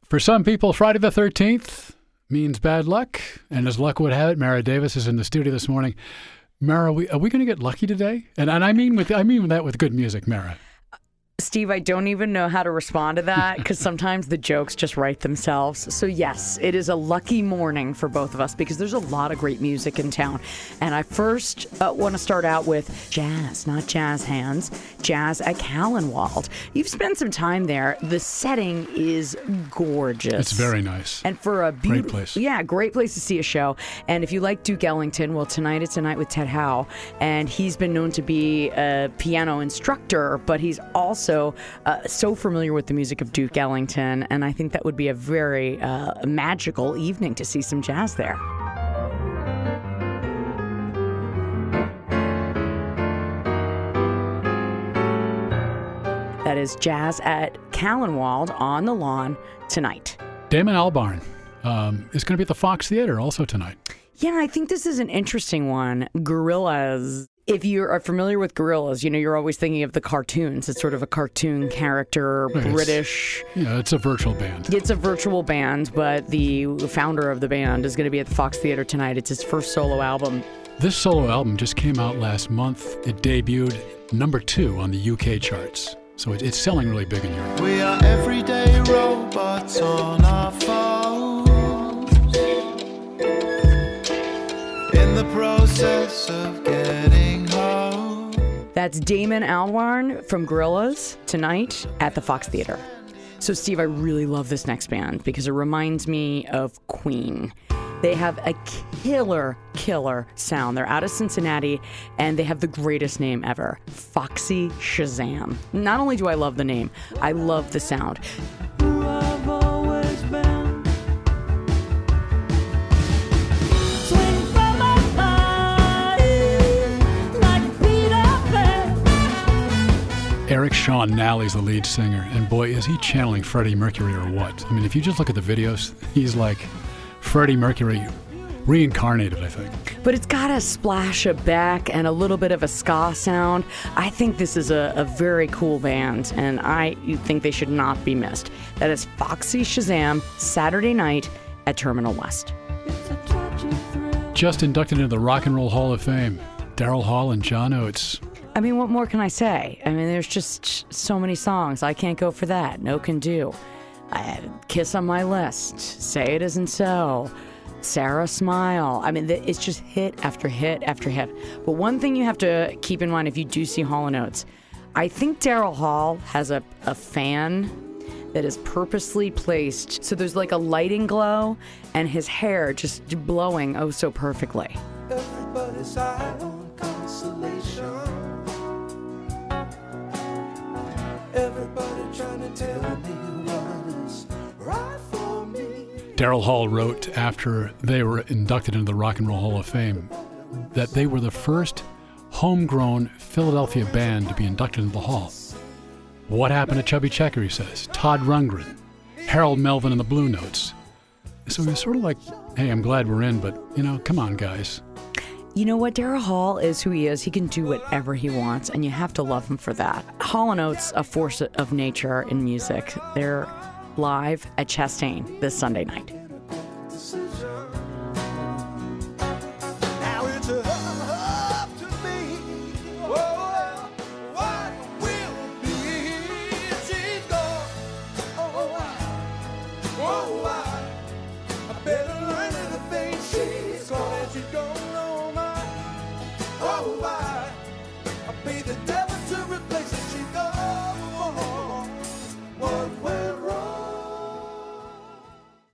For some people, Friday the 13th means bad luck. And as luck would have it, Mara Davis is in the studio this morning. Mara, are we going to get lucky today? And I mean that with good music, Mara. Steve, I don't even know how to respond to that because sometimes the jokes just write themselves. So yes, it is a lucky morning for both of us because there's a lot of great music in town. And I first want to start out with jazz, not jazz hands, jazz at Callenwald. You've spent some time there. The setting is gorgeous. It's very nice. And for a great place. Yeah, great place to see a show. And if you like Duke Ellington, well, tonight it's a night with Ted Howe. And he's been known to be a piano instructor, but he's also so familiar with the music of Duke Ellington, and I think that would be a very magical evening to see some jazz there. That is jazz at Callenwald on the lawn tonight. Damon Albarn is going to be at the Fox Theater also tonight. Yeah, I think this is an interesting one. Gorillaz. If you are familiar with Gorillaz, you know, you're always thinking of the cartoons. It's sort of a cartoon character, British. It's a virtual band. It's a virtual band, but the founder of the band is going to be at the Fox Theater tonight. It's his first solo album. This solo album just came out last month. It debuted number 2 on the UK charts. So it's selling really big in Europe. We are everyday robots on our phones, in the process of getting home. That's Damon Albarn from Gorillaz tonight at the Fox Theater. So, Steve, I really love this next band because it reminds me of Queen. They have a killer sound. They're out of Cincinnati, and they have the greatest name ever, Foxy Shazam. Not only do I love the name, I love the sound. Eric Sean Nally's the lead singer, and boy, is he channeling Freddie Mercury or what? I mean, if you just look at the videos, he's like Freddie Mercury reincarnated, I think. But it's got a splash of Beck and a little bit of a ska sound. I think this is a very cool band, and I think they should not be missed. That is Foxy Shazam, Saturday night at Terminal West. Just inducted into the Rock and Roll Hall of Fame, Daryl Hall and John Oates. I mean, what more can I say? I mean, there's just so many songs. I Can't Go For That, No Can Do. I had Kiss on My List, Say It Isn't So, Sarah Smile. I mean, it's just hit after hit after hit. But one thing you have to keep in mind if you do see Hall & Oates, I think Daryl Hall has a fan that is purposely placed. So there's like a lighting glow and his hair just blowing oh so perfectly. Everybody's high on consolation. Everybody trying to tell me what is right for me. Daryl Hall wrote after they were inducted into the Rock and Roll Hall of Fame that they were the first homegrown Philadelphia band to be inducted into the Hall. What happened to Chubby Checker, he says. Todd Rundgren, Harold Melvin and the Blue Notes. So he was sort of like, hey, I'm glad we're in, but, come on, guys. You know what? Daryl Hall is who he is. He can do whatever he wants, and you have to love him for that. Hall & Oates, a force of nature in music. They're live at Chastain this Sunday night. Now it's up to me. Oh, what will be? She's gone. Oh, I better learn anything. She's gone. She's gone.